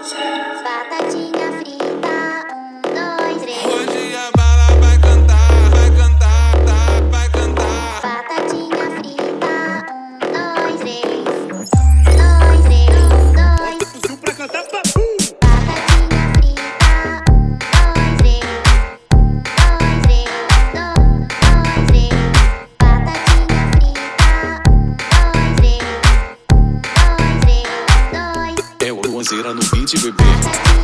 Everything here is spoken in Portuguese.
Batatinha frita, 1, 2, 3. Hoje a bala vai cantar, vai cantar, tá, vai cantar. Batatinha frita, 1, 2, 3. 1, 2, 3, 1, 2. Fuzil pra cantar papu. Batatinha frita, 1, 2, 3. 1, 2, 3, 1, 2, 3. Batatinha frita, 1, 2, 3. 1, 2, 3, 2. É o Luanzeira no beat, bebê.